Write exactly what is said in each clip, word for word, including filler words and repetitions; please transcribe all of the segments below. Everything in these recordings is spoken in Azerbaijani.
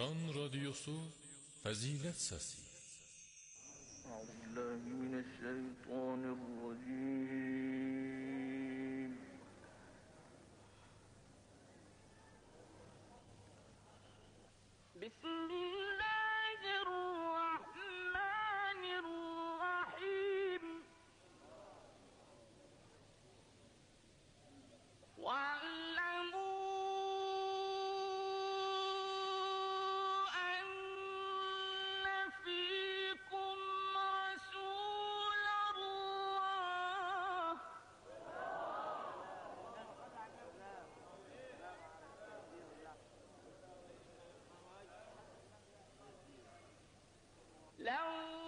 Aran Radyosu Fazilet Sesi. Euzubillahimineşşeytanirracim. Bismillahirrahmanirrahim. Wa'lamu لو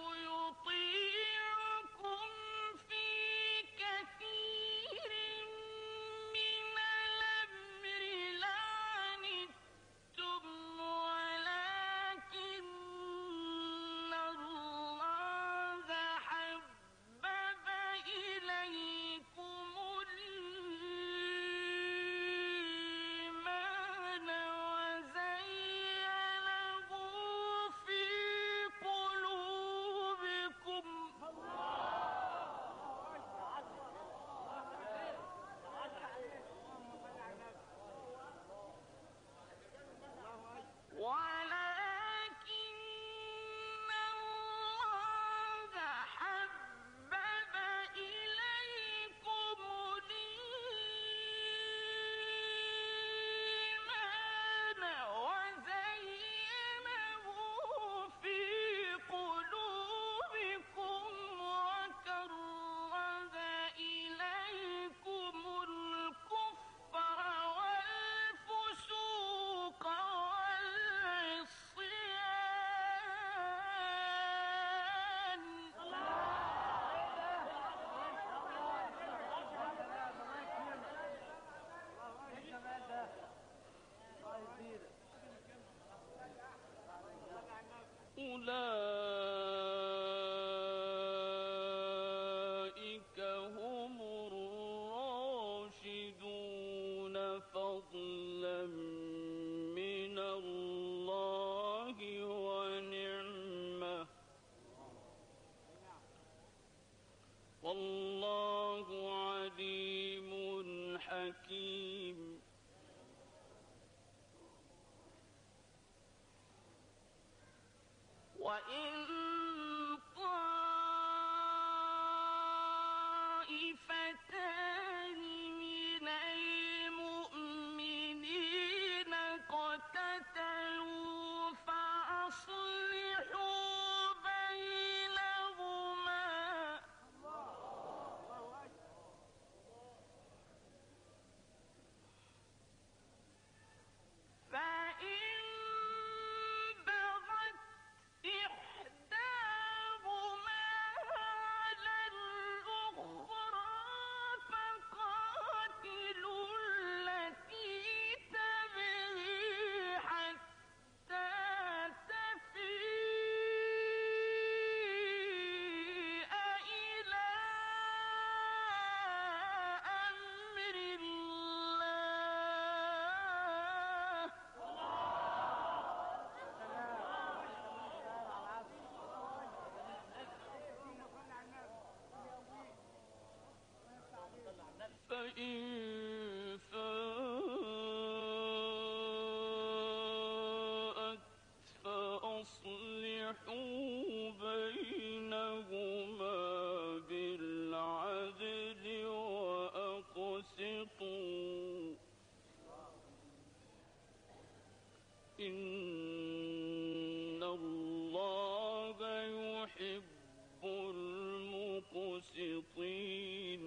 يطيعكم في كثير من الأمر لعنتم ولكن الله حبب إليكم الإيمان وزينه في قلوبكم ولكن الله حبب إليكم الإيمان وزينه في قلوبكم وكره إليكم الكفر والفسوق والعصيان أولئك هم الراشدون فضلا من الله ونعمة والله عليم حكيم وإن طائفتان من المؤمنين اقتتلوا فأصلحوا بينهما فإن بغت إحداهما على الأخرى فقاتلوا التي تبغي حتى تفيء إلى أمر الله فإن فاءت فأصلحوا بينهما بالعدل وأقسطوا إن الله يحب المقسطين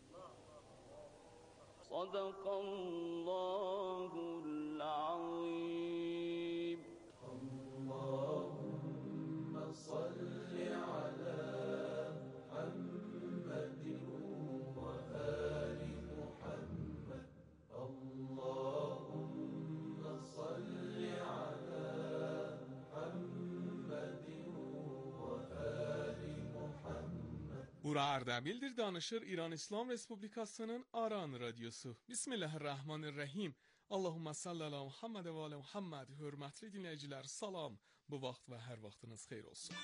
صدق الله العظيم. اللهم صل على محمد وآل محمد. اللهم صل على محمد وآل محمد. Bura Ardabil'dir danışır İran İslam Respublikası'nın Aran Radyosu. Bismillahirrahmanirrahim. Allahumma salli ala Muhammed və alə Muhammed. Hörmətli dinləyicilər, salam. Bu vaxt və hər vaxtınız xeyir olsun.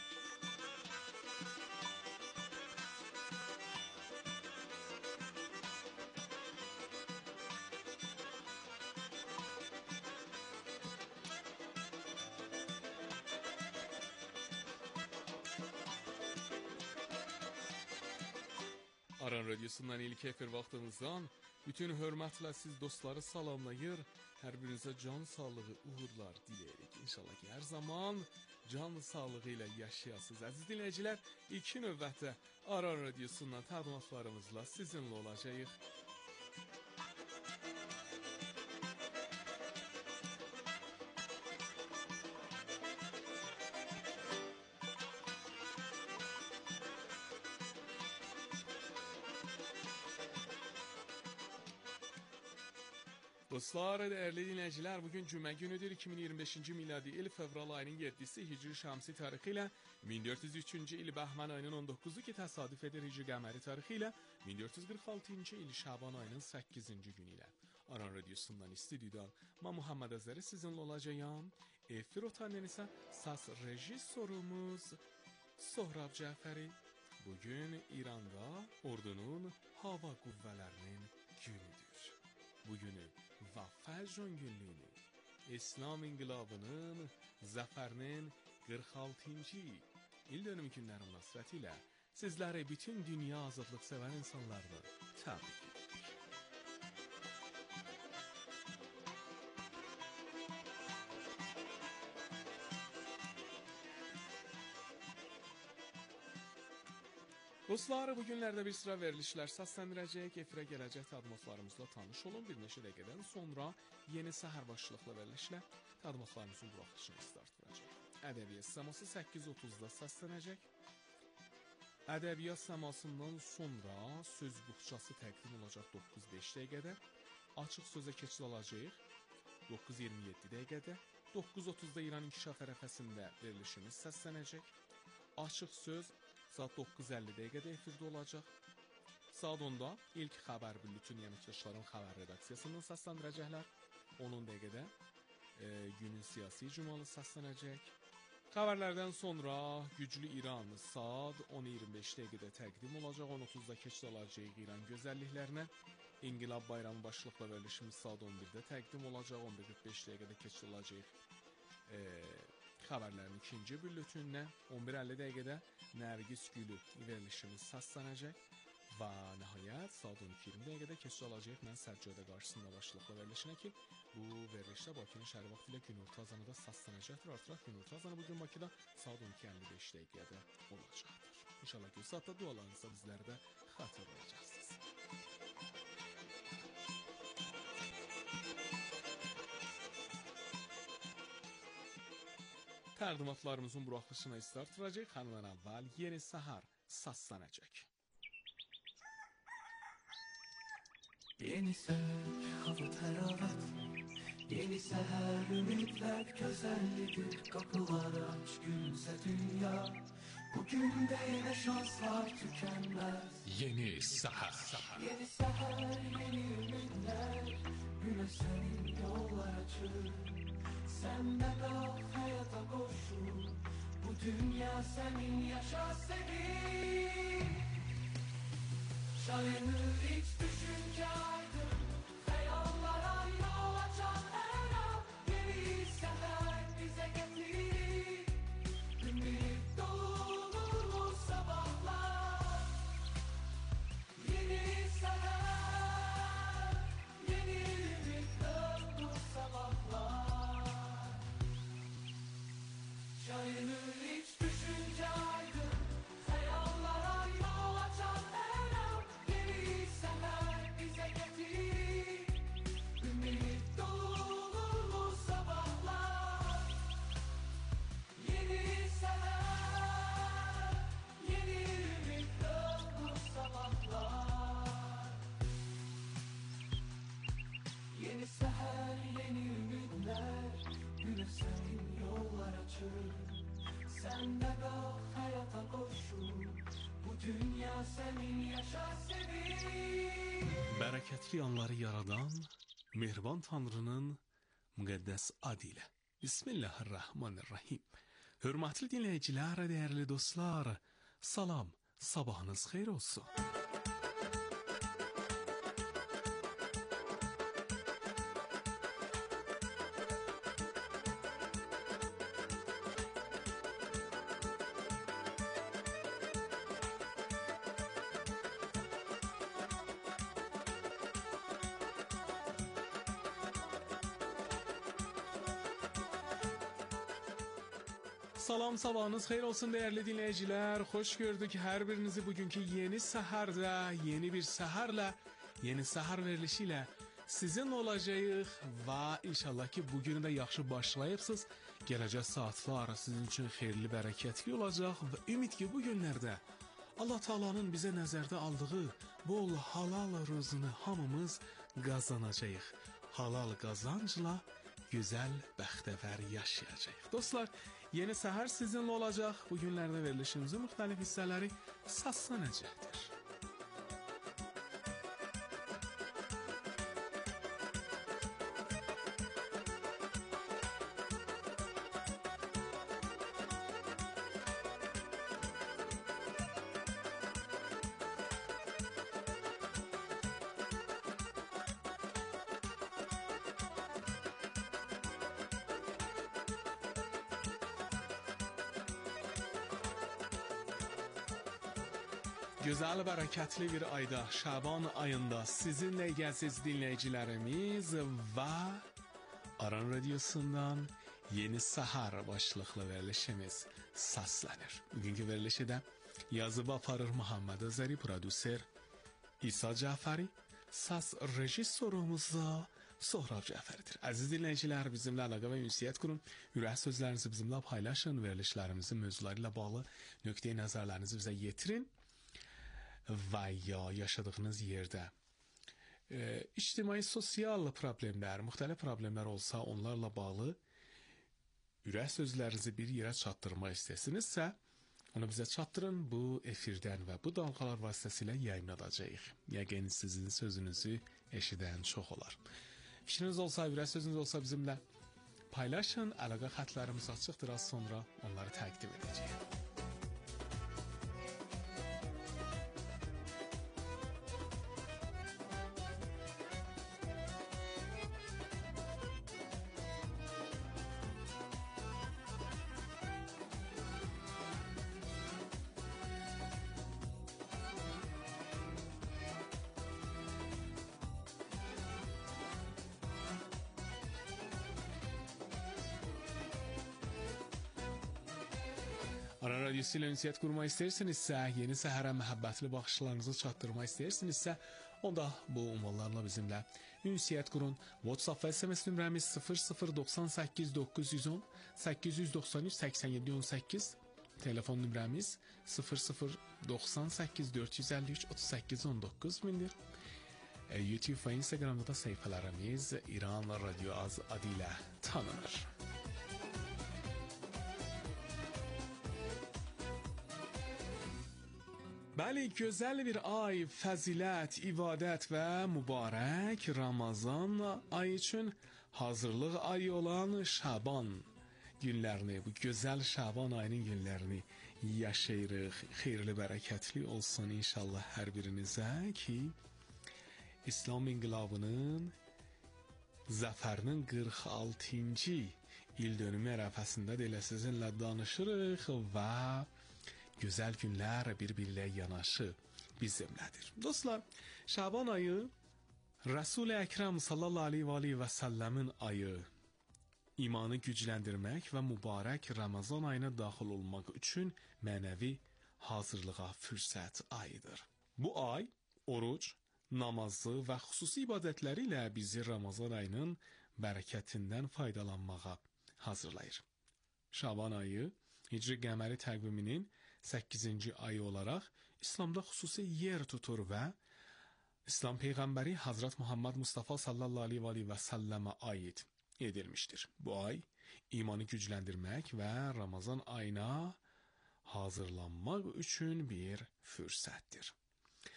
Aran Radyosu'ndan ilk efir vaxtımızdan bütün hörmətlə siz dostları salamlayır, hər birinizə can sağlığı, uğurlar diləyirik. İnşallah ki, hər zaman can sağlığı ilə yaşayasınız. Əziz dinləyicilər, ilk növbətdə Aran Radyosu'ndan təqdimatlarımızla sizinlə olacağıq. Dostlar, dəyərli dinləyicilər, bugün cümə günüdür. iki min iyirmi beşinci miladi il fevral ayının yeddisi Hicri Şəmsi tarixi ilə min dörd yüz üçüncü il Bəhmən ayının on doqquzu ki təsadüf edir Hicri Qəməri tarixi ilə min dörd yüz qırx altıncı il Şaban ayının səkkizinci günü ilə. Aran Radyosu'ndan istüdyodan mən Muhammed Əzəri sizinlə olacağım. Efir otandan isə səs rejissorumuz Sohrab Cəfəri. Bugün İranda ordunun hava qüvvələrinin günüdür. Bugünü və Fəcrun günlüyünü, İslam inqilabının zəfərinin qırx altıncı il dönümü günləri münasibəti ilə sizləri bütün dünya azadlıq sevən insanlarını təbrik edirik. Dostlar, bu günlərdə bir sıra verilişlər səsləndirəcək, efirə gələcək təqdimatlarımızla tanış olun. Bir neçə dəqiqədən sonra yeni səhər başlıqlı verilişlə təqdimatlarımızın buraxılışını start verəcək. Ədəbiyyat səması səkkiz otuzda səslənəcək. Ədəbiyyat səmasından sonra söz buxçası təqdim olacaq doqquz beş dəqiqədə. Açıq sözə keçid alacağıq doqquz iyirmi yeddi dəqiqədə. doqquz otuzda İran İnkişaf ərəfəsində verilişimiz səslənəcək. Açıq söz saat doqquz əlli dəqiqədə efirdə olacaq. Saat onda ilk xəbər bülletini əməkdaşların xəbər redaksiyasından səsləndirəcəklər. on dəqiqədə e, günün siyasi icmalı səslənəcək. Xəbərlərdən sonra güclü İran saat on iyirmi beş dəqiqədə təqdim olacaq. on otuzda keçid alacaq İran gözəlliklərinə. İnqilab bayramı başlıqla verilişimiz saat on birdə təqdim olacaq. on bir qırx beş dəqiqədə keçid alacaq e, xəbərlərin ikinci bülletinə. on bir əlli dəqiqədə Nərgiz Gülü verilişimiz səslənəcək. Və nəhayət saat on iki iyirmi dəqiqədə keçid alacaq mən Səccadə qarşısında başlıqla verilişinə ki, bu verilişdə Bakının şəhər vaxtı ilə günorta azanı da səslənəcəkdir. Artıq günorta azanı bugün Bakıda saat on iki əlli beş dəqiqədə olacaqdır. İnşallah ki, saatda dualarınızda bizləri də xatırlayacaqsınız. Təqdimatlarımızın buraxılışına start verəcək. Xanımdan əvvəl yeni səhər səslənəcək. Yeni sök, hava təravət, yeni səhər, ümidlər gözəllidir, qapılar aç, gülümsə dünya, bugün də yenə şanslar tükənməz. Yeni səhər. Yeni səhər, yeni ümidlər, günə sənin yollar açır, sən də qal həyata qoşul, bu dünya sənin, yaşa sevin. Şayanır iç düşünce aydın, hayallara yol açan her an, yeni seher bize getir, ümit dolu sabahlar. Yeni seher, yeni ümit dolu sabahlar. Şayanır iç düşünce aydın, hayallara yol açan her an, bize getir, ümit dolu sabahlar. Yeni seher, yeni ümit dolu sabahlar. Yeni seher, yeni ümitler, güne senin yollar açır, sen de kal hayata koşul, bu dünya senin, yaşa sevin. Bərəkətli anları yaradan, Mehriban Tanrının müqəddəs adı ilə. Bismillahirrahmanirrahim. Hörmətli dinləyicilər, dəyərli dostlar, salam, sabahınız xeyir olsun. Salam, sabahınız xeyir olsun dəyərli dinləyicilər. Xoş gördük hər birinizi bugünkü yeni səhərdə, yeni bir səhərlə, yeni səhər verilişi ilə sizinlə olacağıq və inşallah ki, bugünü də yaxşı başlayıbsınız. Gələcək saatlar sizin üçün xeyirli, bərəkətli olacaq və ümid ki, bu günlərdə Allah Taala'nın bizə nəzərdə aldığı bol halal rızını hamımız qazanacağıq. Halal qazancla gözəl, bəxtəvər yaşayacağıq. Dostlar, yeni səhər sizinlə olacaq. Bu günlərdə verilişimizin müxtəlif hissələri səslənəcəkdir. Gözəl, bərəkətli bir ayda, Şaban ayında sizinlə gəlsiz dinləyicilərimiz və Aran Radiosundan yeni səhər başlıqlı verilişimiz səslənir. Bugünkü verilişi də yazıb aparır Muhammed Azəri, prodüser İsa Cəfəri, səs rejissorumuz da Sohrab Cəfəridir. Əziz dinləyicilər, bizimlə əlaqə və ünsiyyət qurun. Ürək sözlərinizi bizimlə paylaşın, verilişlərimizin mövzuları ilə bağlı nöqteyi nəzərlərinizi bizə yetirin. Və ya yaşadığınız yerdə e, ictimai sosial problemlər, müxtəlif problemlər olsa, onlarla bağlı ürək sözlərinizi bir yerə çatdırmaq istəsinizsə, onu bizə çatdırın. Bu efirdən və bu dalğalar vasitəsilə yayımladacağıq. Yəqin sizin sözünüzü eşidən çox olar. Fikriniz olsa, ürək sözünüz olsa bizimlə paylaşın. Əlaqə xətlərimiz açıqdır, az sonra onları təqdim edəcəyik. Aran Radyosu ilə ünsiyyət qurmaq istəyirsinizsə, yeni səhərə məhəbbətli baxışlarınızı çatdırmaq istəyirsinizsə, onda bu ünvanlarla bizimlə ünsiyyət qurun. WhatsApp və S M S nömrəmiz sıfır sıfır doxsan səkkiz doqquz yüz on səkkiz yüz doxsan üç səksən yeddi on səkkiz, telefon nömrəmiz sıfır sıfır doxsan səkkiz dörd yüz əlli üç otuz səkkiz on doqquz mindir. YouTube və Instagramda da səhifələrimiz İran Radyo Az adı ilə tanınır. Bəli, gözəl bir ay, fəzilət, ibadət və mübarək Ramazan ayı üçün hazırlıq ayı olan Şaban günlərini, bu gözəl Şaban ayının günlərini yaşayırıq. Xeyirli, bərəkətli olsun inşallah hər birinizə ki, İslam inqilabının zəfərinin qırx altıncı il dönümü ərəfəsində də elə sizinlə danışırıq və gözəl günlər bir-birlə yanaşı bizimlədir. Dostlar, Şaban ayı Resul-i Əkrəm sallallahu aleyhi və səlləmin ayı, imanı gücləndirmək və mübarək Ramazan ayına daxil olmaq üçün mənəvi hazırlığa fürsət ayıdır. Bu ay oruc, namazı və xüsusi ibadətləri ilə bizi Ramazan ayının bərəkətindən faydalanmağa hazırlayır. Şaban ayı Hicri qəməri təqviminin səkkizinci ayı olaraq İslamda xüsusi yer tutur və İslam Peyğəmbəri Hazret Muhammed Mustafa sallallahu aleyhi və səlləmə aid edilmişdir. Bu ay imanı gücləndirmək və Ramazan ayına hazırlanmaq üçün bir fürsətdir.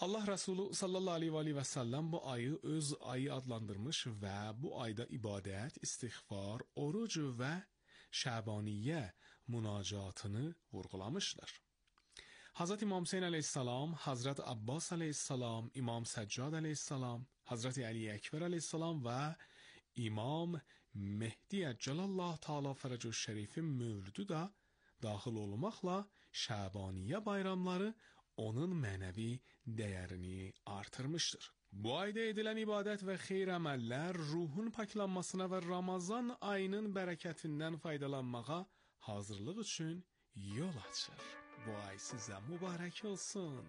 Allah Rəsulu sallallahu aleyhi və aleyhi və səlləm bu ayı öz ayı adlandırmış və bu ayda ibadət, istiğfar, oruc və şəbaniyyə münacatını vurğulamışlar. Hazreti İmam Hüseyn əleyhissalam, Hazreti Abbas əleyhissalam, İmam Səccad əleyhissalam, Hazreti Əli Əkbər əleyhissalam və İmam Mehdi Əccalallahu Teala Fərəcü Şərifin mövlüdü də daxil olmaqla şəbaniyyə bayramları onun mənəvi dəyərini artırmışdır. Bu ayda edilən ibadət və xeyr əməllər ruhun paklanmasına və Ramazan ayının bərəkətindən faydalanmağa hazırlıq üçün yol açır. Bu ay sizə mübarək olsun.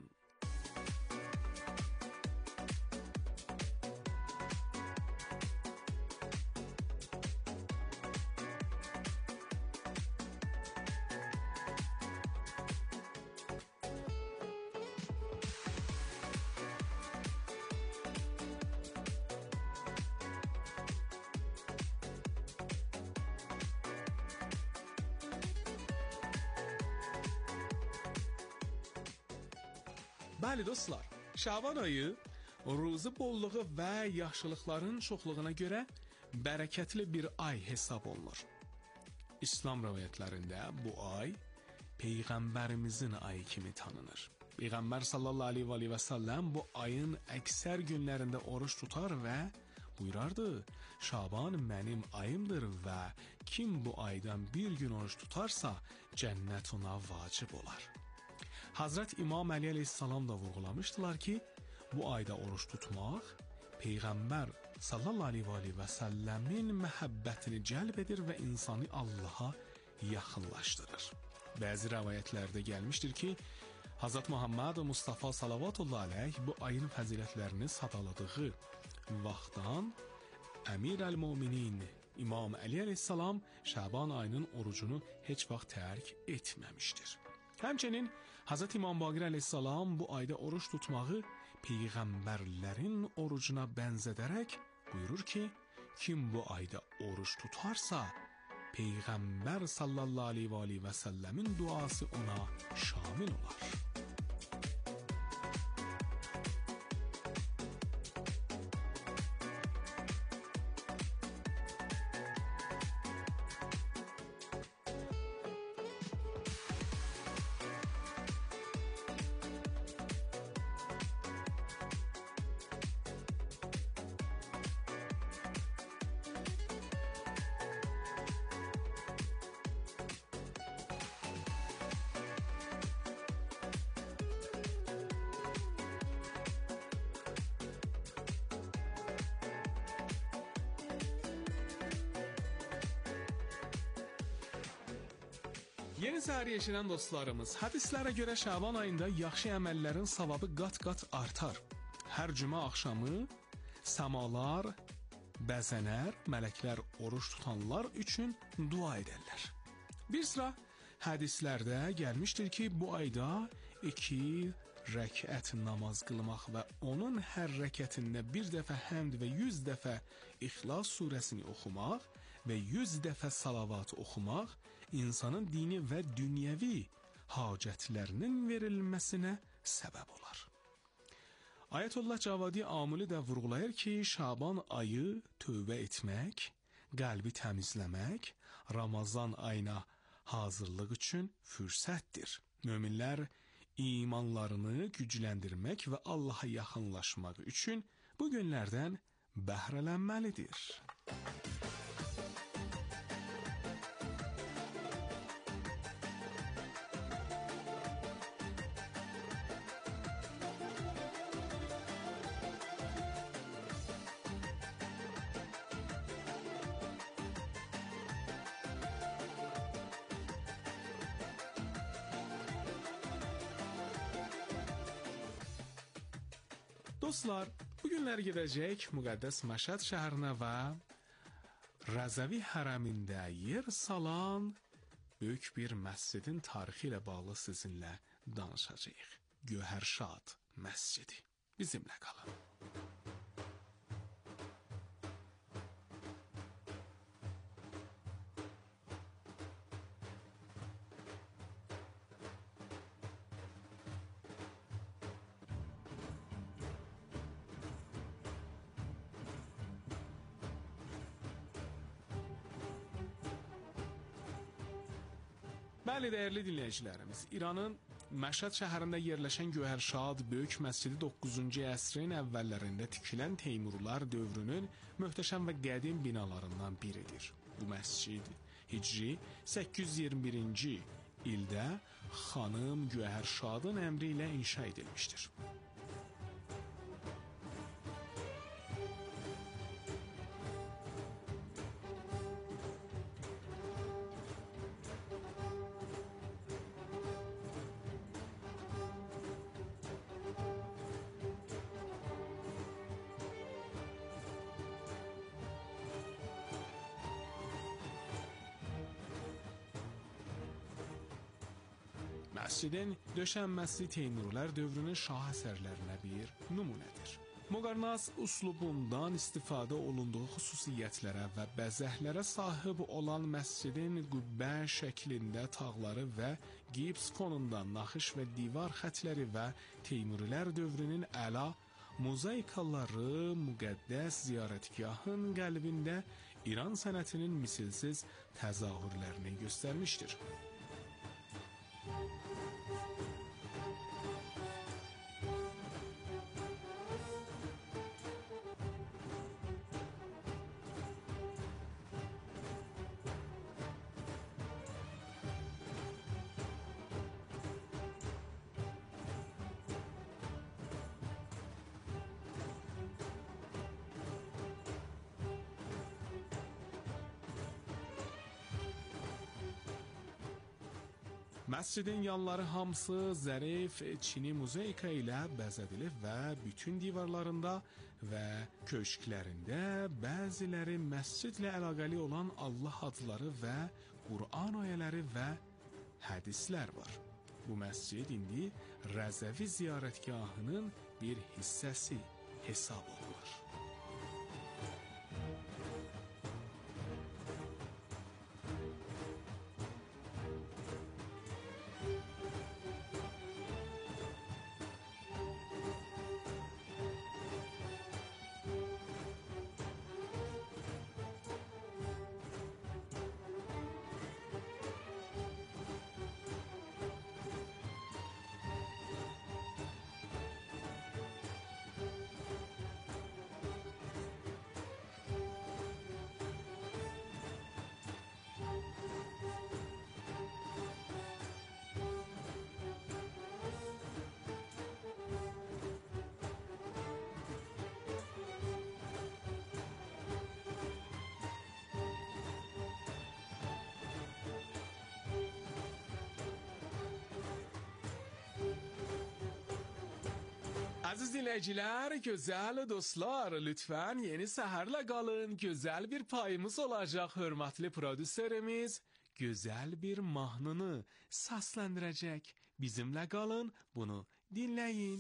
Bəli dostlar, Şaban ayı ruzu bolluğu və yaxşılıqların çoxluğuna görə bərəkətli bir ay hesab olunur. İslam rəvayətlərində bu ay Peyğəmbərimizin ayı kimi tanınır. Peyğəmbər sallallahu aleyhi və aleyhi və səlləm bu ayın əksər günlərində oruç tutar və buyurardı, Şaban mənim ayımdır və kim bu aydan bir gün oruç tutarsa cənnət ona vacib olar. Hazret İmam Əli əleyhissalam da vurğulamışdılar ki, bu ayda oruç tutmaq Peyğəmbər sallallahu aleyhi və səlləmin məhəbbətini cəlb edir və insanı Allaha yaxınlaşdırır. Bəzi rəvayətlərdə gəlmişdir ki, Hazret Muhammed Mustafa sallallahu aleyh bu ayın fəzilətlərini sadaladığı vaxtdan Əmir əl-Müminin İmam Əli əleyhissalam Şaban ayının orucunu heç vaxt tərk etməmişdir. Həmçinin Hazreti İmam Baqir əleyhissalam bu ayda oruç tutmağı peyğəmbərlərin orucuna bənzədərək buyurur ki, kim bu ayda oruç tutarsa, Peyğəmbər sallallahu aleyhi və səlləmin duası ona şamil olar. Yeni səhəri eşidən dostlarımız, hədislərə görə Şaban ayında yaxşı əməllərin savabı qat-qat artar. Hər cümə axşamı səmalar, bəzənər, mələklər oruç tutanlar üçün dua edərlər. Bir sıra hədislərdə gəlmişdir ki, bu ayda iki rəkət namaz qılmaq və onun hər rəkətində bir dəfə həmd və yüz dəfə İxlas surəsini oxumaq və yüz dəfə salavat oxumaq insanın dini və dünyəvi hacətlərinin verilməsinə səbəb olar. Ayətullah Cavadi Amuli də vurğulayır ki, Şaban ayı tövbə etmək, qəlbi təmizləmək, Ramazan ayına hazırlıq üçün fürsətdir. Möminlər imanlarını gücləndirmək və Allaha yaxınlaşmaq üçün bu günlərdən bəhrələnməlidir. Dostlar, bugünlər gedəcək müqəddəs Məşəd şəhərinə və Rəzəvi hərəmində yer salan böyük bir məscidin tarixi ilə bağlı sizinlə danışacağıq. Gövhərşad məscidi. Bizimlə qalın. Bəli, dəyərli dinləyicilərimiz, İranın Məşhəd şəhərində yerləşən Gövhərşad böyük məscidi doqquzuncu əsrin əvvəllərində tikilən Teymurilər dövrünün möhtəşəm və qədim binalarından biridir. Bu məscid Hicri səkkiz yüz iyirmi birinci ildə xanım Gövhərşadın əmri ilə inşa edilmişdir. Məscidin döşənməsi Teymurilər dövrünün şah əsərlərinə bir nümunədir. Moqarnaz üslubundan istifadə olunduğu xüsusiyyətlərə və bəzəklərə sahib olan məscidin qübbə şəklində tağları və gips fonundan naxış və divar xətləri və Teymurilər dövrünün əla mozaikaları müqəddəs ziyarətgahın qəlbində İran sənətinin misilsiz təzahürlərini göstərmişdir. Məscidin yanları hamısı zərif çini mozaika ilə bəzədilib və bütün divarlarında və köşklərində bəziləri məscidlə əlaqəli olan Allah adları və Quran ayələri və hədislər var. Bu məscid indi Rəzəvi ziyarətgahının bir hissəsi hesab olunur. Aziz dinləyicilər, gözəl dostlar, lütfən yeni səhərlə qalın. Gözəl bir payımız olacaq. Hörmətli prodüserimiz gözəl bir mahnını səsləndirəcək. Bizimlə qalın, bunu dinləyin.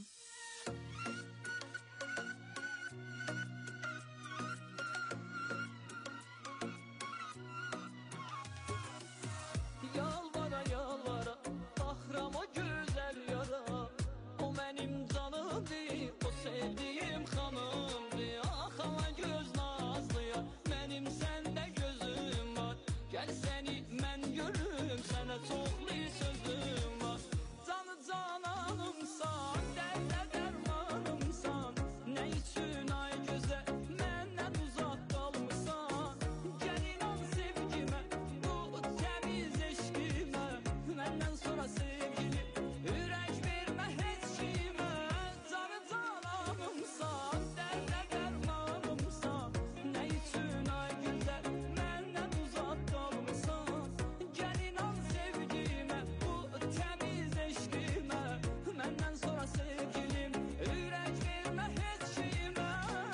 Yalvara yalvara baxıram o gözəl yara, o mənim canımdır, o sevdiyim xanımdır. Ax ala göz nazlıya, mənim səndə gözüm var. Gəl səni mən görüm, sənə çoxlu sözüm var. Canı cananımsan, dərdə dərmanımsan, nə üçün ay gözəl məndən uzaq qalmısan? Gəl inan sevgimə, bu təmiz eşqimə, məndən sonra sevgilim, ürək vermə heç kimə. Canı cananımsan, dərdə dərmanımsan, nə üçün ay gözəl məndən uzaq qalmısan? Gəl inan sevgimə, bu təmiz eşqimə, məndən sonra sevgilim, ürək vermə heç kimə.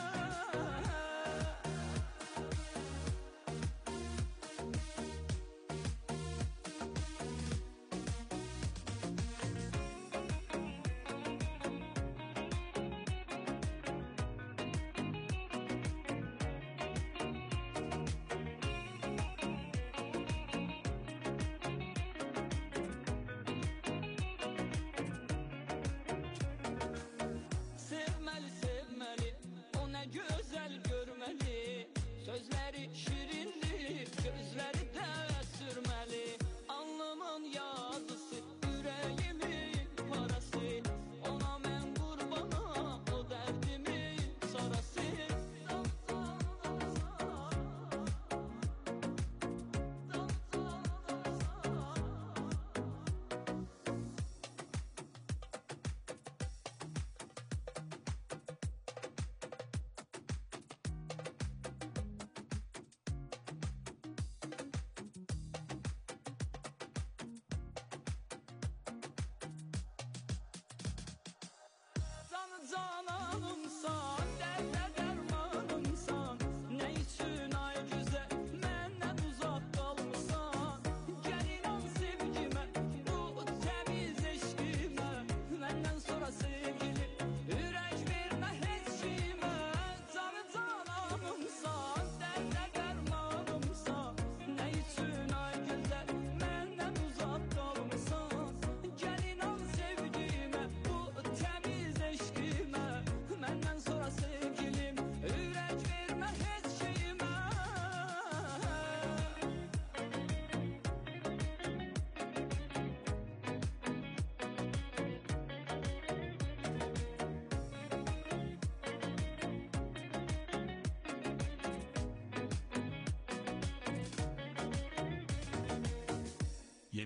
Sevməli, sevməli, o nə gözəl görməli. Sözləri şirindir, gözləri də sürməli. Alnımın yaşı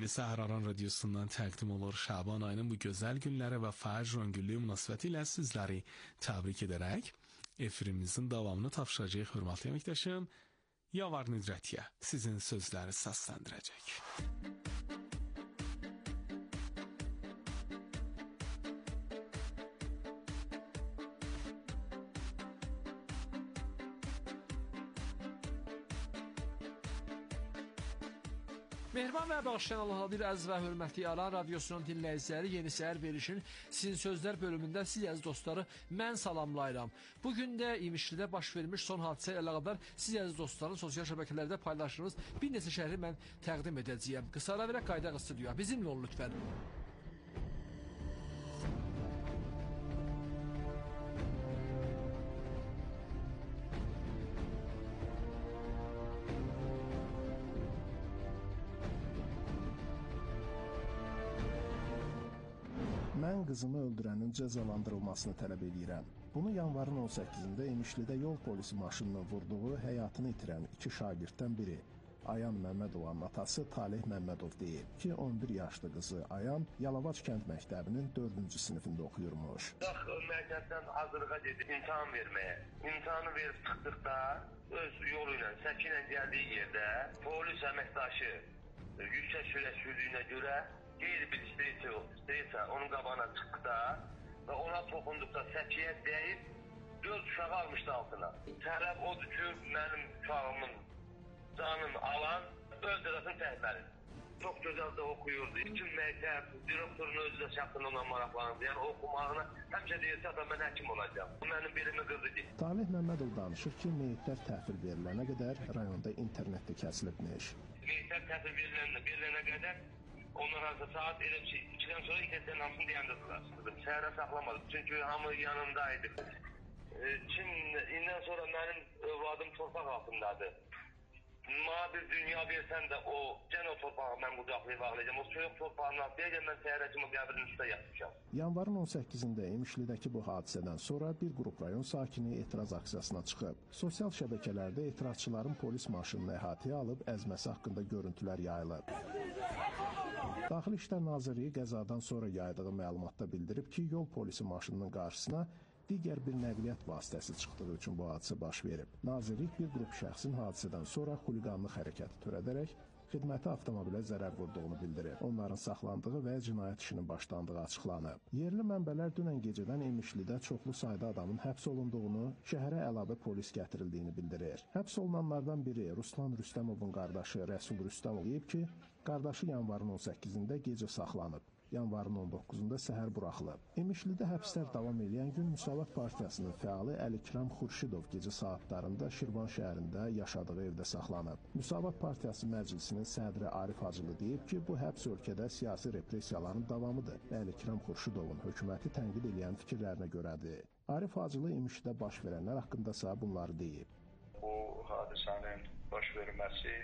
Yeni Səhər Aran Radiosundan təqdim olur. Şaban ayının bu gözəl günləri və faiz röngüllüyü münasibəti ilə sizləri təbrik edərək efirimizin davamını tapşıracaq hörmətli əməkdaşım Yavar Nidrətiyə sizin sözləri səsləndirəcək. Mehriban və bağışlayan Allah'a bir əziz və hörmətli Aran Radiosunun dinləyiciləri Yeni Səhər verilişinin Sizin Sözlər bölümündə siz əziz dostları mən salamlayıram. Bugün də İmişlidə baş vermiş son hadisə ilə əlaqədar siz əziz dostların sosial şəbəkələrdə paylaşdığınız bir neçə şəhəri mən təqdim edəcəyəm. Qısa ara verək, qayda qısa bizimlə olun lütfən. Mən qızımı öldürənin cəzalandırılmasını tələb edirəm. Bunu yanvarın on səkkizində İmişlidə yol polisi maşınının vurduğu, həyatını itirən iki şagirddən biri, Ayan Məmmədovanın atası Talih Məmmədov deyib ki, on bir yaşlı qızı Ayan Yalavac kənd məktəbinin dördüncü sinifində oxuyurmuş. Bax, məktəbdən hazırlığa gedib imtahan verməyə. İmtahanı verib çıxdıqda öz yolu ilə, səki ilə gəldiyi yerdə polis əməkdaşı yüksək sürət sürdüyünə görə qeyri bir istəyirsə onun qabağına çıxdıqda və ona toxunduqda səkiyə dəyib dörd uşağı almışdı altına. Tələb odur ki, mənim uşağımın canını alan öz cəzasını təhməli. Çox gözəl də oxuyurdu. İkin məktəb, direktorun özü də şəxsən ona maraqlanırdı. Yəni oxumağına həmişə deyirsə də mən həkim olacağım. Bu mənim birimi qızıdır. Talih Məmmədov danışır ki, meyitlər təhvil verilənə qədər rayonda internetdə kəsilibmiş. Meyitlər təhvil verilənə, verilənə qədər onlar arası saat elə ikidən sonra ikisindən hamısını deyəndədirlər. Səhərə saxlamadım, çünki hamı yanımdaydı. Kim, indən sonra mənim övladım torpaq altındadır. Mənə bir dünya versən də o, gən o torpağı mən qucaqlayıb ağlayacağım. O soyuq torpağını atlayacağım, mən səhərə kimi qəbrin üstə yatmışam. Yanvarın on səkkizində İmişlidəki bu hadisədən sonra bir qrup rayon sakini etiraz aksiyasına çıxıb. Sosial şəbəkələrdə etirazçıların polis maşınını əhatəyə alıb əzməsi haqqında görüntülər yayılıb. Daxili İşlər Nazirliyi qəzadan sonra yaydığı məlumatda bildirib ki, yol polisi maşınının qarşısına digər bir nəqliyyat vasitəsi çıxdığı üçün bu hadisə baş verib. Nazirlik bir qrup şəxsin hadisədən sonra xuliqanlıq hərəkəti törədərək xidməti avtomobilə zərər vurduğunu bildirir. Onların saxlandığı və cinayət işinin başlandığı açıqlanıb. Yerli mənbələr dünən gecədən İmişlidə çoxlu sayda adamın həbs olunduğunu, şəhərə əlavə polis gətirildiyini bildirir. Həbs olunanlardan biri Ruslan Rüstəmovun qardaşı Rəsul Rüstəmov deyib ki, qardaşı yanvarın on səkkizində gecə saxlanıb. Yanvarın on doqquzunda səhər buraxılıb. İmişlidə həbslər davam edən gün Müsavat Partiyasının fəalı Əlikram Xurşidov gecə saatlarında Şirvan şəhərində yaşadığı evdə saxlanıb. Müsavat Partiyası Məclisinin sədri Arif Hacılı deyib ki, bu həbs ölkədə siyasi repressiyaların davamıdır və Əlikram Xurşidovun hökuməti tənqid edən fikirlərinə görədir. Arif Hacılı İmişlidə baş verənlər haqqındasa bunları deyib. Bu hadisənin baş verməsi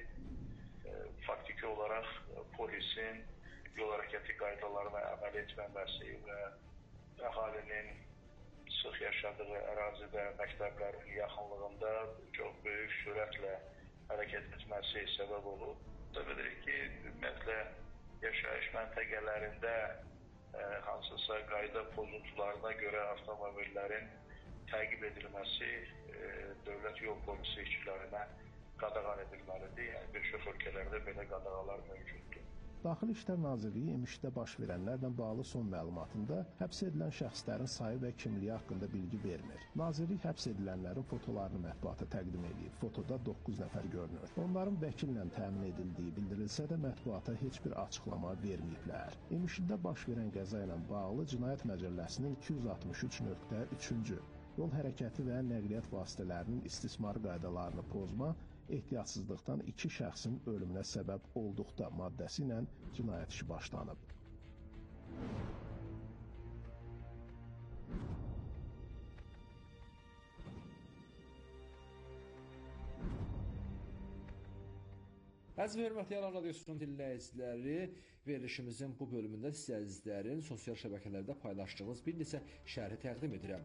e, faktiki olaraq polisin yol hərəkəti qaydalarına əməl etməməsi və əhalinin sıx yaşadığı ərazidə məktəblərin yaxınlığında çox böyük sürətlə hərəkət etməsi səbəb olub. Təbii ki, ümumiyyətlə yaşayış məntəqələrində e, hansısa qayda pozuntularına görə avtomobillərin təqib edilməsi e, dövlət yol polisi işçilərinə qadağan edilməlidir. Yəni bir çox ölkələrdə belə qadağalar mövcuddur. Daxili İşlər Nazirliyi İmişlidə baş verənlərlə bağlı son məlumatında həbs edilən şəxslərin sayı və kimliyi haqqında bilgi vermir. Nazirlik həbs edilənlərin fotolarını mətbuata təqdim edib. Fotoda doqquz nəfər görünür. Onların vəkillə təmin edildiyi bildirilsə də mətbuata heç bir açıqlama verməyiblər. İmişlidə baş verən qəza ilə bağlı Cinayət Məcəlləsinin iki yüz altmış üç nöqtə üçüncü yol hərəkəti və nəqliyyat vasitələrinin istismar qaydalarını pozma, ehtiyatsızlıqdan iki şəxsin ölümünə səbəb olduqda maddəsi ilə cinayət işi başlanıb. Əziz və hörmətli Aran Radiosunun dinləyiciləri, verilişimizin bu bölümündə sizlərin sosial şəbəkələrdə paylaşdığınız bir neçə şərhi təqdim edirəm.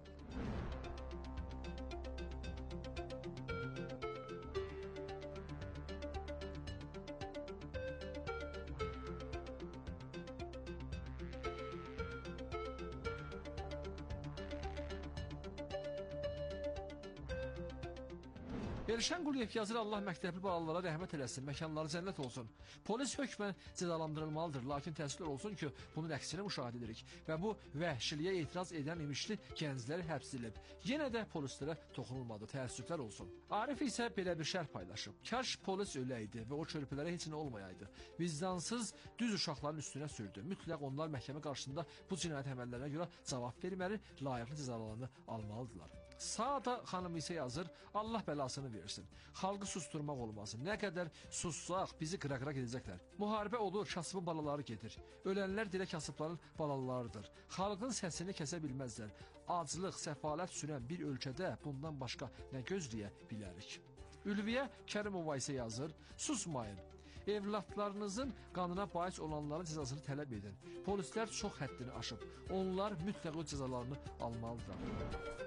Elşən Quliyev yazır, Allah məktəbli balalara rəhmət eləsin, məkanları cənnət olsun. Polis hökmən cəzalandırılmalıdır, lakin təəssüflər olsun ki, bunun əksinə müşahidə edirik və bu vəhşiliyə etiraz edən imişli gəncləri həbs edilib. Yenə də polislərə toxunulmadı, təəssüflər olsun. Arif isə belə bir şərh paylaşıb. Kaş polis öləydi və o körpülərə heç nə olmayaydı. Vicdansız düz uşaqların üstünə sürdü. Mütləq onlar məhkəmə qarşısında bu cinayət əməllərinə görə cavab verməli, layiqli cəzalarını almalıdırlar. Sağda xanım isə yazır, Allah bəlasını versin. Xalqı susturmaq olmasın. Nə qədər sussaq bizi qıra-qıra gedəcəklər. Müharibə olur, kasıbın balaları gedir. Ölənlər dilə kasıbların balalarıdır. Xalqın səsini kəsə bilməzlər. Aclıq, səfalət sürən bir ölkədə bundan başqa nə gözləyə bilərik? Ülviyə Kərimova isə yazır, susmayın. Evlatlarınızın qanına bais olanların cəzasını tələb edin. Polislər çox həddini aşıb. Onlar mütləq o cəzalarını almalıdırlar.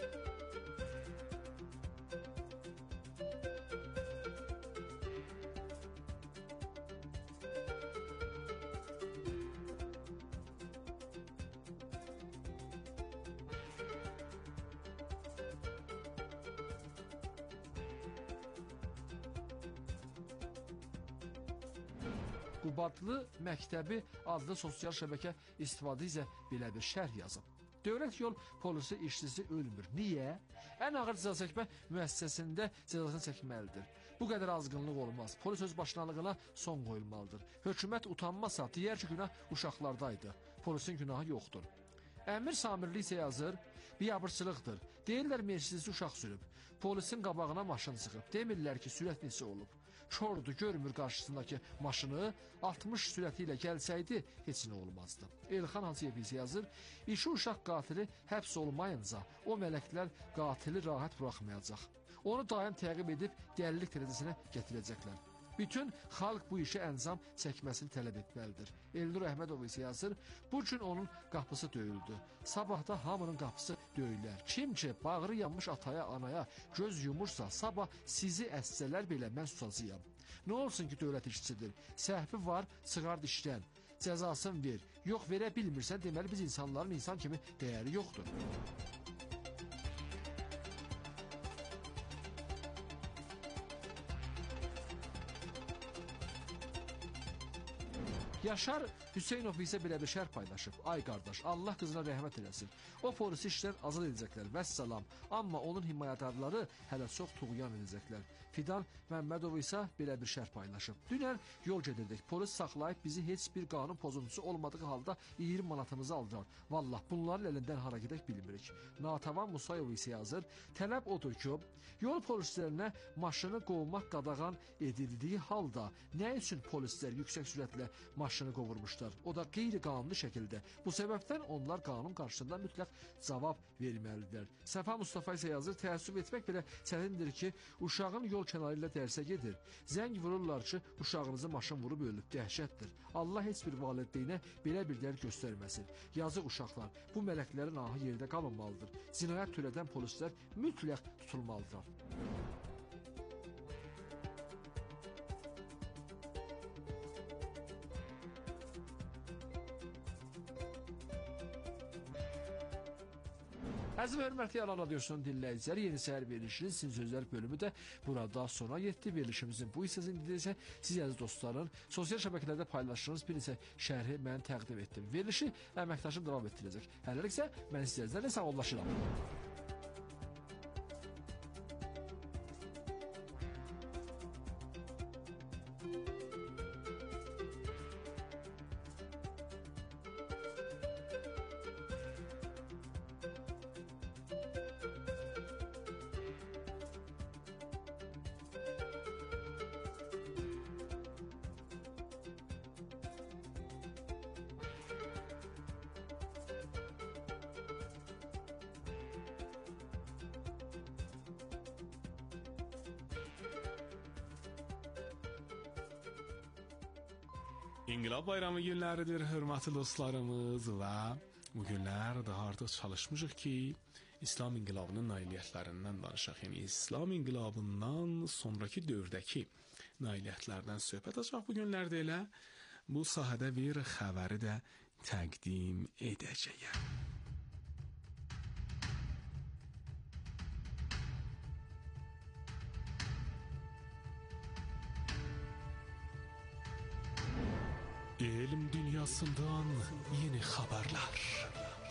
Qubadlı məktəbi adlı sosial şəbəkə istifadə isə belə bir şərh yazıb. Dövlət yol polisi işçisi ölmür. Niyə? Ən ağır cəza çəkmə müəssisəsində cəzasını çəkməlidir. Bu qədər azğınlıq olmaz. Polis öz başlanılığına son qoyulmalıdır. Hökumət utanmasa, deyər ki, günah uşaqlardaydı. Polisin günahı yoxdur. Əmir Samirli isə yazır, biabırçılıqdır. Deyirlər meclisi uşaq sürüb. Polisin qabağına maşın çıxıb. Demirlər ki, sürət neçə olub. Kördür, görmür qarşısındakı maşını, altmış sürəti ilə gəlsəydi, heç nə olmazdı. Elxan Hacıyev isə yazır, işi uşaq qatili həbs olmayınca, o mələklər qatili rahat buraxmayacaq. Onu daim təqib edib dəlilik dərəcəsinə gətirəcəklər. Bütün xalq bu işi əncam çəkməsini tələb etməlidir. Elnur Əhmədov isə yazır, bu gün onun qapısı döyüldü. Sabah da hamının qapısı döyülər. Kim ki, bağrı yanmış ataya, anaya göz yumursa, sabah sizi əssələr belə mən susacağam. Nə olsun ki, dövlət işçisidir. Səhvi var, çıxar dişdən. Cəzasını ver. Yox, verə bilmirsən, deməli biz insanların insan kimi dəyəri yoxdur. Yaşar Hüseynov isə belə bir şərh paylaşıb. Ay qardaş, Allah qızına rəhmət eləsin. O polisi işdən azad edəcəklər, vəssalam. Amma onun himayədarları hələ çox tuğyan edəcəklər. Fidan Məmmədov isə belə bir şərh paylaşıb. Dünən yol gedirdik. Polis saxlayıb bizi heç bir qanun pozuntusu olmadığı halda iyirmi manatımızı aldılar. Vallah, bunların əlindən hara gedək bilmirik. Natavan Musayov isə yazır. Tələb odur ki, yol polislərinə maşını qovmaq qadağan edildiyi halda nə üçün polislər yüksək sürətlə maşını qovurmuşlar? O da qeyri-qanuni şəkildə. Bu səbəbdən onlar qanun qarşısında mütləq cavab verməlidirlər. Səfa Mustafa isə yazır, təəssüf etmək belə çətindir ki, uşağın yol kənarı ilə dərsə gedir. Zəng vururlar ki, uşağınızı maşın vurub ölüb, dəhşətdir. Allah heç bir valideynə belə bir dərd göstərməsin. Yazıq uşaqlar, bu mələklərin ahı yerdə qalınmalıdır. Cinayət törədən polislər mütləq tutulmalıdır. Əziz və hörmətli Alan Radiosunun dinləyiciləri, Yeni Səhər verilişinin Sizin Sözlər bölümü də burada sona yetdi. Verilişimizin bu hissəsində isə siz əziz dostların sosial şəbəkələrdə paylaşdığınız bir neçə şərhi mən təqdim etdim. Verilişi əməkdaşım davam etdirəcək. Hələlik isə mən sizlərlə sağollaşıram. İnqilab bayramı günləridir, hörmətli dostlarımız və bu günlər daha artıq çalışmışıq ki, İslam inqilabının nailiyyətlərindən danışaq. Yəni, İslam inqilabından sonraki dövrdəki nailiyyətlərdən söhbət açaq bu günlərdə elə. Bu sahədə bir xəbəri də təqdim edəcəyəm. Elm dünyasından yeni haberler.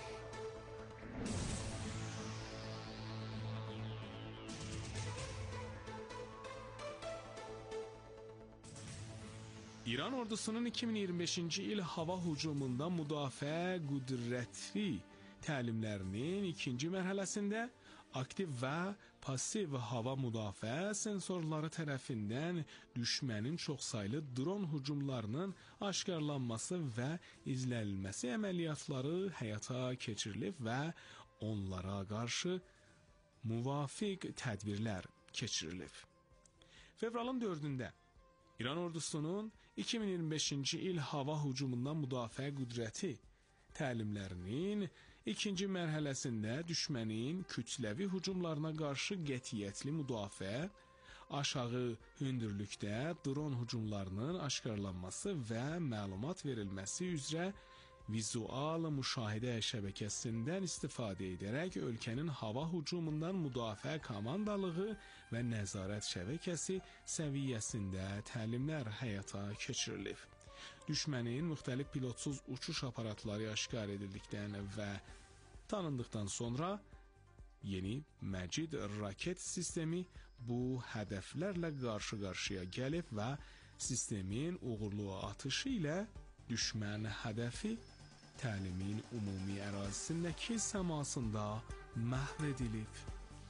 İran ordusunun iki min iyirmi beşinci il hava hücumunda müdafiə qüdrətli təlimlərinin ikinci mərhələsində aktiv və pasiv hava müdafiə sensorları tərəfindən düşmənin çoxsaylı dron hücumlarının aşkarlanması və izlənilməsi əməliyyatları həyata keçirilib və onlara qarşı müvafiq tədbirlər keçirilib. Fevralın dördündə İran ordusunun iki min iyirmi beşinci il hava hücumundan müdafiə qüdrəti təlimlərinin ikinci mərhələsində düşmənin kütləvi hücumlarına qarşı qətiyyətli müdafiə, aşağı hündürlükdə dron hücumlarının aşkarlanması və məlumat verilməsi üzrə vizual müşahidə şəbəkəsindən istifadə edərək ölkənin hava hücumundan müdafiə komandalığı və nəzarət şəbəkəsi səviyyəsində təlimlər həyata keçirilib. Düşmənin müxtəlif pilotsuz uçuş aparatları aşkar edildikdən və tanındıqdan sonra yeni Məcid raket sistemi bu hədəflərlə qarşı-qarşıya gəlib və sistemin uğurlu atışı ilə düşmən hədəfi təlimin ümumi ərazisindəki səmasında məhv edilib.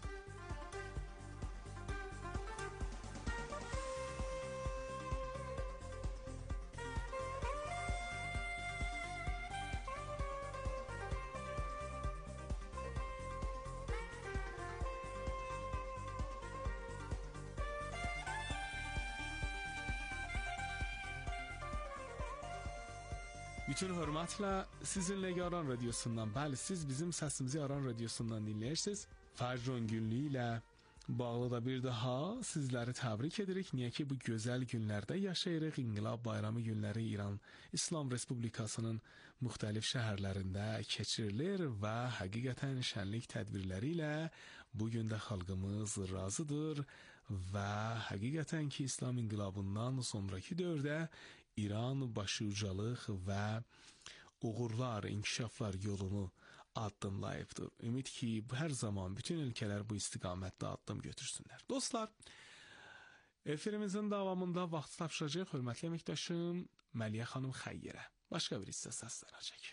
Bütün hörmətlə sizinlə Aran Radiosundan, bəli siz bizim səsimizi Aran Radiosundan dinləyirsiniz. Fəcrun günlüyü ilə bağlı da bir daha sizləri təbrik edirik. Niyə ki bu gözəl günlərdə yaşayırıq. İnqilab bayramı günləri İran İslam Respublikasının müxtəlif şəhərlərində keçirilir və həqiqətən şənlik tədbirləri ilə bugün də xalqımız razıdır və həqiqətən ki İslam inqilabından sonraki dövrdə İran başucalıq və uğurlar, inkişaflar yolunu addımlayıbdır. Ümid ki, hər zaman bütün ölkələr bu istiqamətdə addım götürsünlər. Dostlar, efirimizin davamında vaxt tapşıracaq hörmətli əməkdaşım Məliyə xanım Xəyyərə. Başqa bir hissə səslənəcək.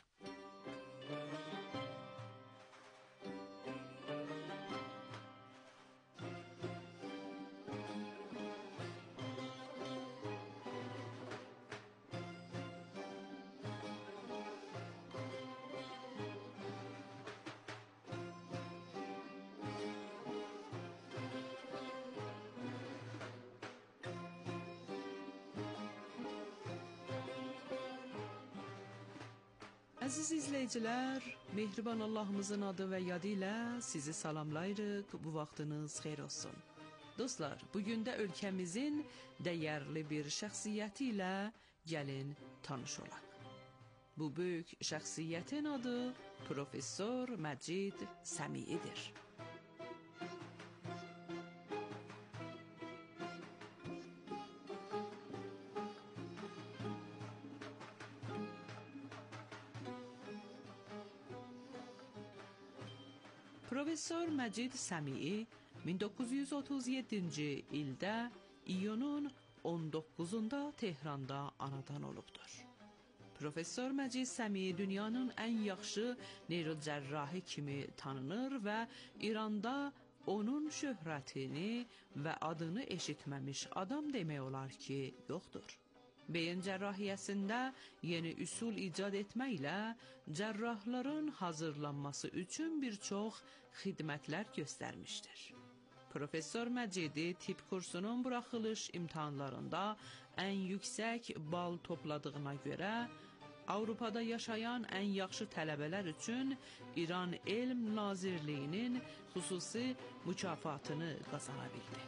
Əziz izləyicilər, mehriban Allahımızın adı və yadı ilə sizi salamlayırıq, bu vaxtınız xeyir olsun. Dostlar, bugün də ölkəmizin dəyərli bir şəxsiyyəti ilə gəlin tanış olaq. Bu böyük şəxsiyyətin adı Professor Məcid Səmiidir. Professor Məcid Səmii min doqquz yüz otuz yeddinci ildə iyunun on doqquzunda Tehranda anadan olubdur. Professor Məcid Səmii dünyanın ən yaxşı neyrocərrahi kimi tanınır və İranda onun şöhrətini və adını eşitməmiş adam demək olar ki, yoxdur. Beyin cərrahiyyəsində yeni üsul icad etməklə cərrahların hazırlanması üçün bir çox xidmətlər göstərmişdir. Professor Məcidi tibb kursunun buraxılış imtahanlarında ən yüksək bal topladığına görə Avropada yaşayan ən yaxşı tələbələr üçün İran Elm Nazirliyinin xüsusi mükafatını qazana bildi.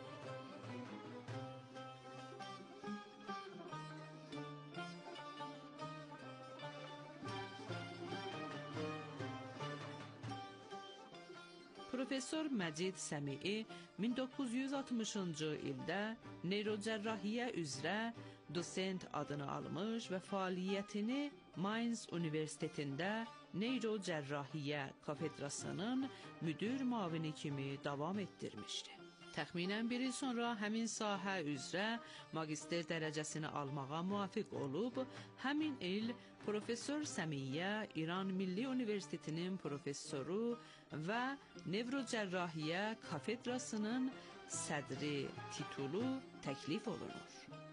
Professor Məcid Səmii min doqquz yüz altmışıncı ildə neyrocərrahiyyə üzrə Dosent adını almış və fəaliyyətini Mainz Universitetində Neyrocərrahiyyə kafedrasının müdür müavini kimi davam etdirmişdi. Təxminən bir il sonra həmin sahə üzrə magister dərəcəsini almağa müvafiq olub, həmin il Professor Səmiyyə İran Milli Universitetinin professoru və Nevrocərrahiyyə kafedrasının sədri titulu təklif olunur.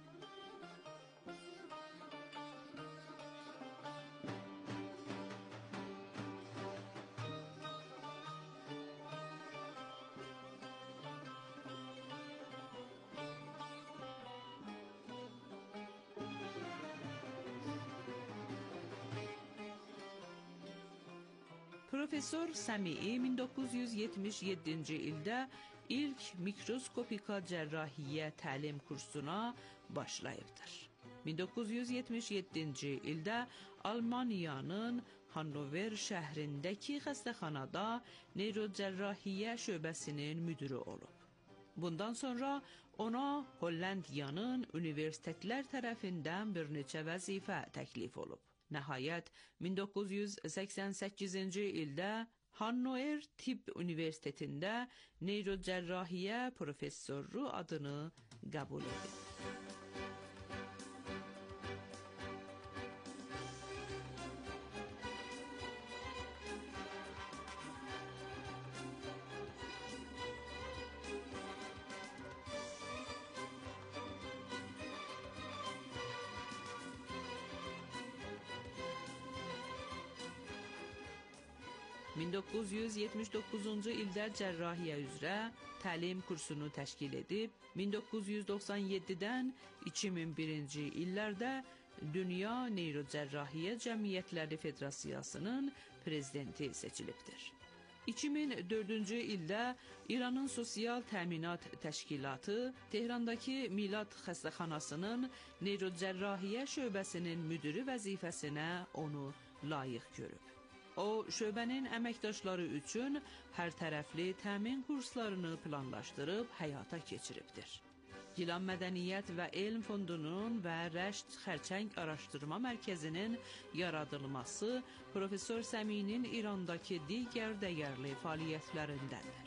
Professor Səmii min doqquz yüz yetmiş yeddinci ildə ilk mikroskopika cərrahiyyə təlim kursuna başlayıbdır. min doqquz yüz yetmiş yeddinci ildə Almaniyanın Hannover şəhrindəki xəstəxanada neyrocərrahiyyə şöbəsinin müdürü olub. Bundan sonra ona Hollandiyanın universitetlər tərəfindən bir neçə vəzifə təklif olub. Nəhayət, min doqquz yüz səksən səkkizinci ildə Hannover Tibb Universitetində neyrocərrahiyyə professoru adını qəbul edib. min doqquz yüz yetmiş doqquzuncu ildə cərrahiyyə üzrə təlim kursunu təşkil edib, min doqquz yüz doxsan yeddidən iki min birinci illərdə Dünya Neyrocərrahiyyə Cəmiyyətləri Federasiyasının prezidenti seçilibdir. iki min dördüncü ildə İranın Sosial Təminat Təşkilatı Tehrandakı Milad xəstəxanasının neyrocərrahiyyə şöbəsinin müdürü vəzifəsinə onu layiq görüb. O, şöbənin əməkdaşları üçün hər tərəfli təmin kurslarını planlaşdırıb həyata keçiribdir. Gilan Mədəniyyət və Elm Fondunun və Rəşd Xərçəng Araşdırma Mərkəzinin yaradılması Professor Səminin İrandakı digər dəyərli fəaliyyətlərindəndir.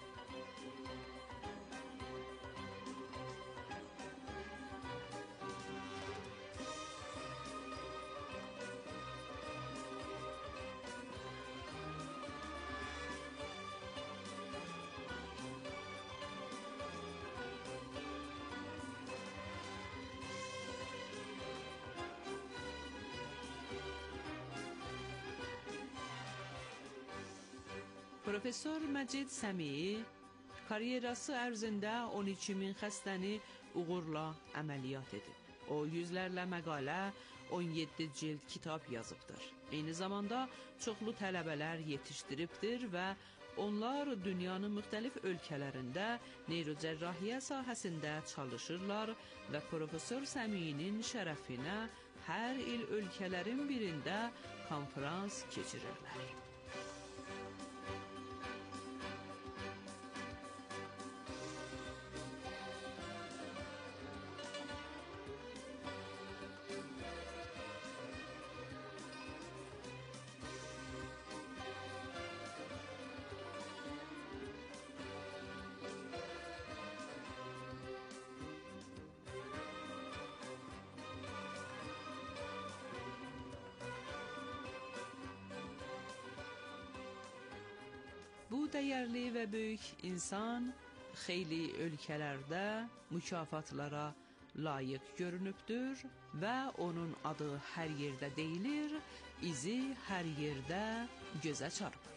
Professor Məcid Səmii karyerası ərzində on iki min xəstəni uğurla əməliyyat edib. O, yüzlərlə məqalə, on yeddi cild kitab yazıbdır. Eyni zamanda çoxlu tələbələr yetişdiribdir və onlar dünyanın müxtəlif ölkələrində neyrocərrahiyyə sahəsində çalışırlar və Professor Səminin şərəfinə hər il ölkələrin birində konferans keçirirlər. Bu dəyərli və böyük insan xeyli ölkələrdə mükafatlara layiq görünübdür və onun adı hər yerdə deyilir, izi hər yerdə gözə çarpır.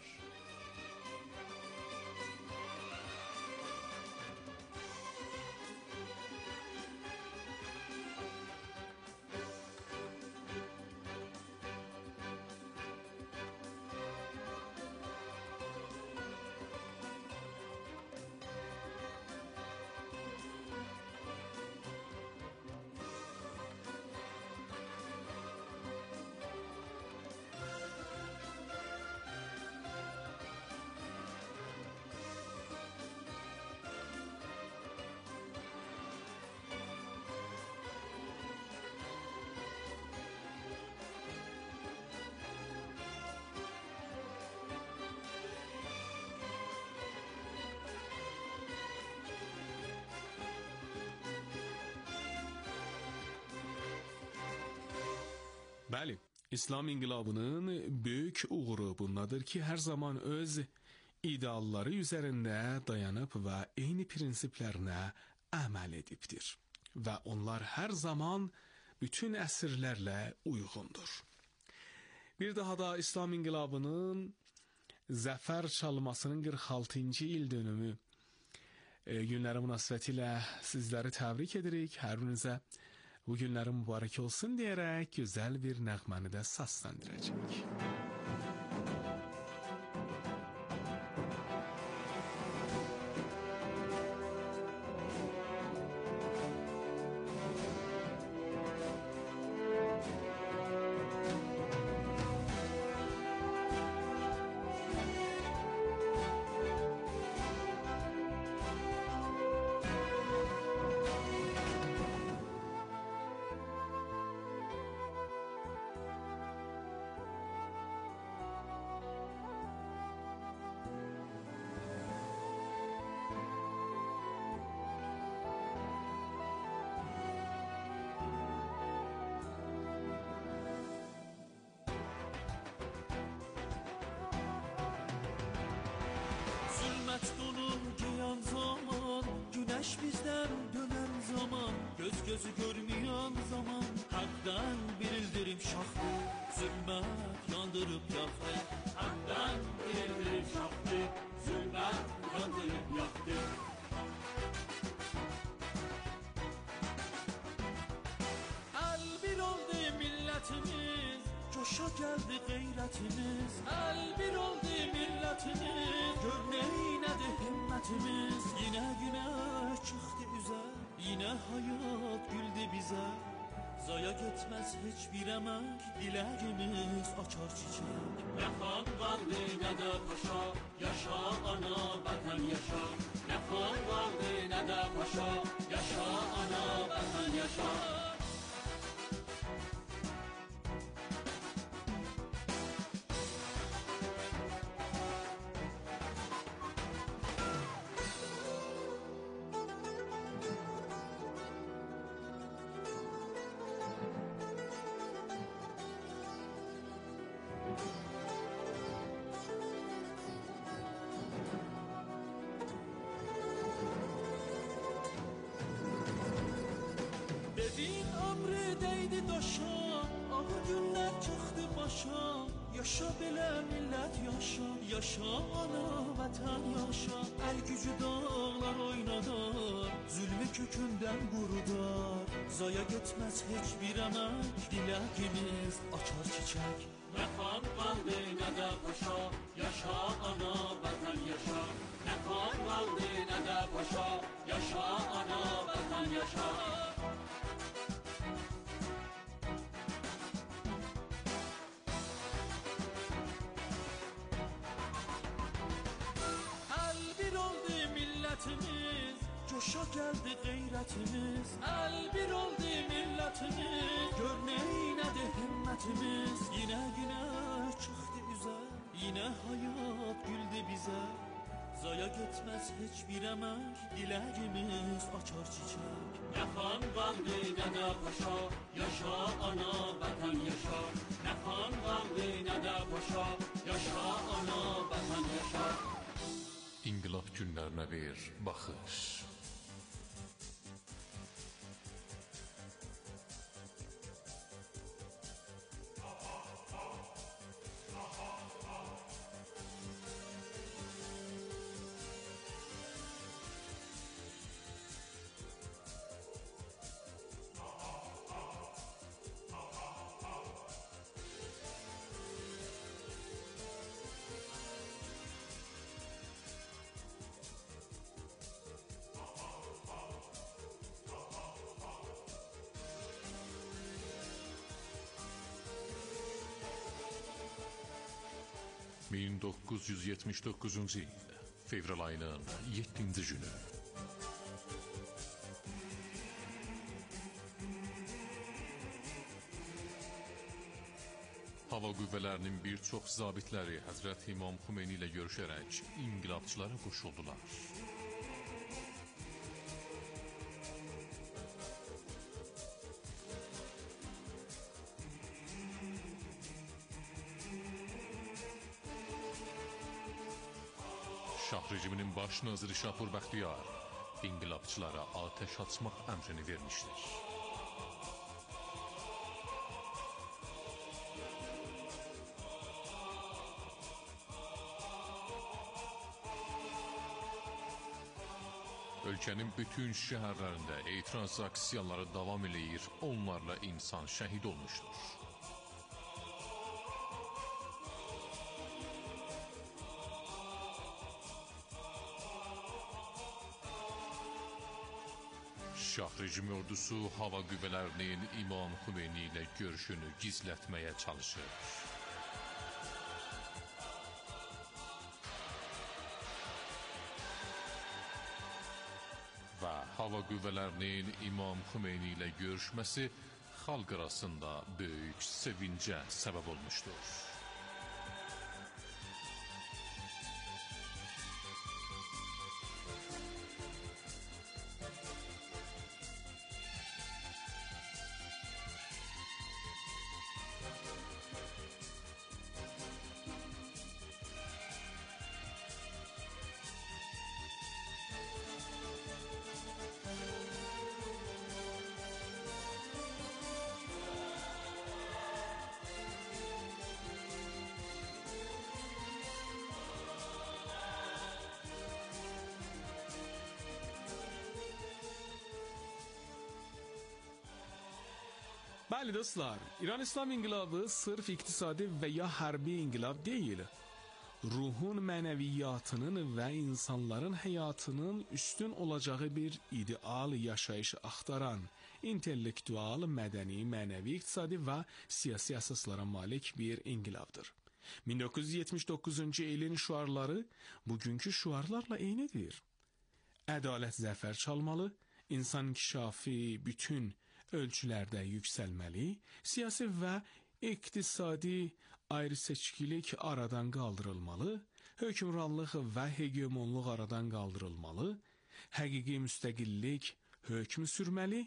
İslam inqilabının böyük uğuru bundadır ki, hər zaman öz idealları üzərində dayanıb və eyni prinsiplərinə əməl edibdir. Və onlar hər zaman bütün əsrlərlə uyğundur. Bir daha da İslam inqilabının zəfər çalmasının qırx altıncı il dönümü e, günləri münasibətilə sizləri təbrik edirik. Hər birinizə bu günlərin mübarək olsun deyərək gözəl bir nəğməni də səsləndirəcək. Zulmət donur giyan zaman, güneş bizden dönen zaman, göz gözü görmeyen zaman, hakdan bir ildirim şaxdı, zulmət yandırıp yaktı. Hakdan bir ildirim şaxdı, zulmət yandırıp yaktı. El bir oldu milletimiz, coşa geldi gayretimiz. El bir oldu milletimiz, gör neylədi himmetimiz. Yine güneş çıktı üzə, yine hayat güldü bize. Zaya gitmez hiçbir emek, dilerimiz açar çiçek. Ne xan qaldı ne de paşa, yaşa ana vatan yaşa. Ne xan qaldı ne de paşa, yaşa ana vatan yaşa. Dedin ömrü değdi daşa, ah günler çıktı başa. Yaşa belə millet yaşa, yaşa ana vatan yaşa. El gücü dağlar oynadar, zulmü kökünden kurudar. Zaya gitmez hiçbir emek, dilekimiz açar çiçek. Ne xan qaldı ne de paşa, yaşa ana vatan yaşa. Ne xan qaldı ne de paşa, yaşa ana vatan yaşa. Coşa geldi gayretimiz, el bir oldu milletimiz. Gör neylədi himmetimiz. Yine güneş çıktı üze, yine hayat güldü bize. Zaya gitmez hiçbir emek, dilerimiz açar çiçek. Ne xan qaldı ne de paşa, yaşa ana vatan yaşa. Ne xan qaldı ne de paşa, yaşa ana vatan yaşa. İnqilab günlərinə bir baxış. min doqquz yüz yetmiş doqquzuncu il fevral ayının yeddinci günü. Hava qüvvələrinin bir çox zabitləri Həzrət İmam Xümeyni ilə görüşərək inqilabçılara qoşuldular. Şah rejiminin baş naziri Şapur Bəxtiyar inqilabçılara ateş açmaq əmrini vermişdir. Ölkənin bütün şəhərlərində etiraz aksiyaları davam eləyir, onlarla insan şəhid olmuşdur. Şah rejimi ordusu hava qüvvələrinin İmam Xümeyni ilə görüşünü gizlətməyə çalışır. Və hava qüvvələrinin İmam Xümeyni ilə görüşməsi xalq arasında böyük sevincə səbəb olmuşdur. Bəli dostlar, İran İslam İnqilabı sırf iqtisadi və ya hərbi inqilab deyil. Ruhun mənəviyyatının və insanların həyatının üstün olacağı bir ideal yaşayış axtaran, intellektual, mədəni, mənəvi, iqtisadi və siyasi əsaslara malik bir inqilabdır. min doqquz yüz yetmiş doqquzuncu ilin şüarları bugünkü şüarlarla eynidir. Ədalət zəfər çalmalı, insan inkişafı bütün ölçülərdə yüksəlməli, siyasi və iqtisadi ayrı-seçkilik aradan qaldırılmalı, hökmranlıq və hegemonluq aradan qaldırılmalı, həqiqi müstəqillik hökm sürməli,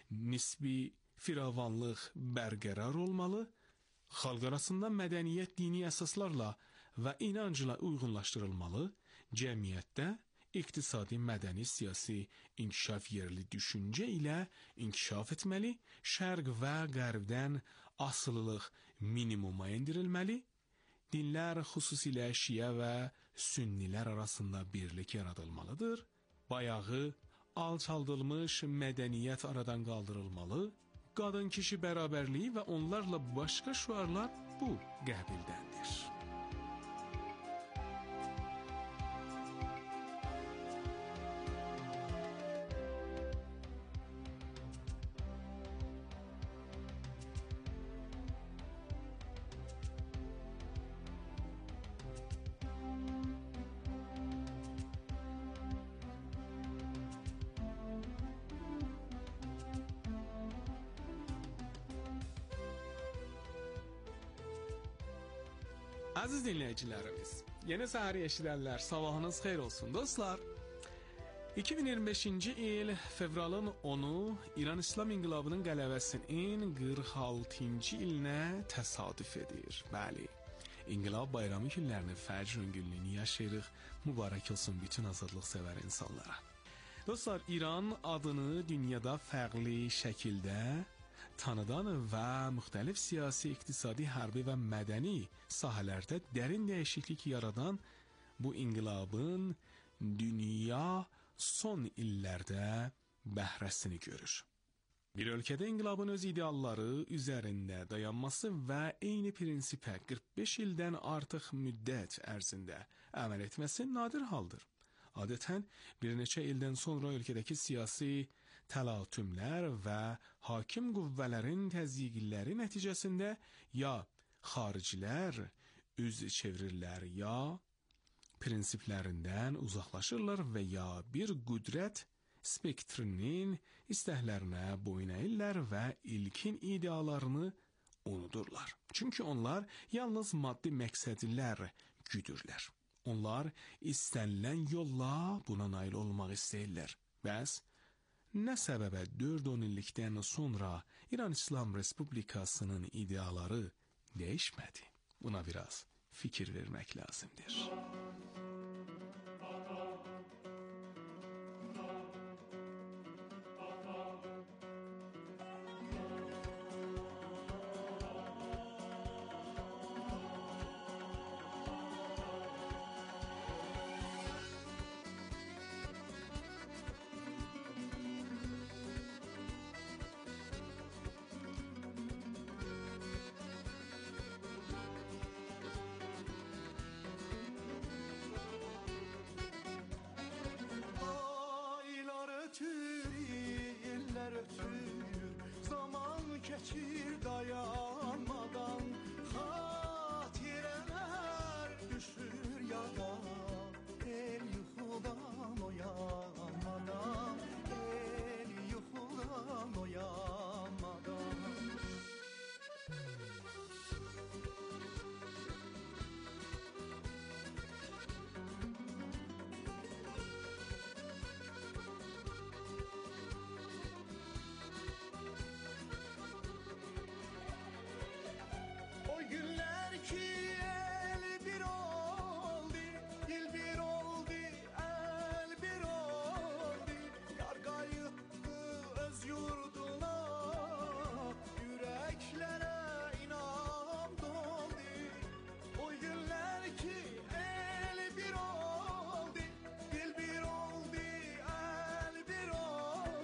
nisbi firavanlıq bərqərar olmalı, xalq arasında mədəniyyət dini əsaslarla və inancla uyğunlaşdırılmalı, cəmiyyətdə iqtisadi, mədəni, siyasi inkişaf yerli düşüncə ilə inkişaf etməli, şərq və qərbdən asılılıq minimuma endirilməli, dinlər xüsusilə şiə və sünnilər arasında birlik yaradılmalıdır, bayağı alçaldılmış mədəniyyət aradan qaldırılmalı, qadın-kişi bərabərliyi və onlarla başqa şüarlar bu qəbildəndir. Aziz dinləyicilərimiz, yeni səhər eşidənlər, sabahınız xeyir olsun dostlar. iki min iyirmi beşinci il fevralın onu İran İslam İnqilabının qələbəsinin qırx altıncı ilinə təsadüf edir. Bəli, İnqilab bayramı günlərini fəcr günlüyünü yaşayırıq, mübarək olsun bütün azadlıq sevər insanlara. Dostlar, İran adını dünyada fərqli şəkildə tanıdan və müxtəlif siyasi, iqtisadi, hərbi və mədəni sahələrdə dərin dəyişiklik yaradan bu inqilabın dünya son illərdə bəhrəsini görür. Bir ölkədə inqilabın öz idealları üzərində dayanması və eyni prinsipə qırx beş ildən artıq müddət ərzində əməl etməsi nadir haldır. Adətən bir neçə ildən sonra ölkədəki siyasi təlatümlər və hakim qüvvələrin təzyiqləri nəticəsində ya xaricilər üz çevirirlər, ya prinsiplərindən uzaqlaşırlar və ya bir qüdrət spektrinin istəklərinə boyun əyirlər və ilkin idealarını unudurlar. Çünki onlar yalnız maddi məqsədlər güdürlər. Onlar istənilən yolla buna nail olmaq istəyirlər. Bəs nə səbəbə dörd on illikdən sonra İran İslam Respublikasının ideaları dəyişmədi? Buna biraz fikir vermək lazımdır. ötür, zaman keçir dayanmadan, xatirələr düşür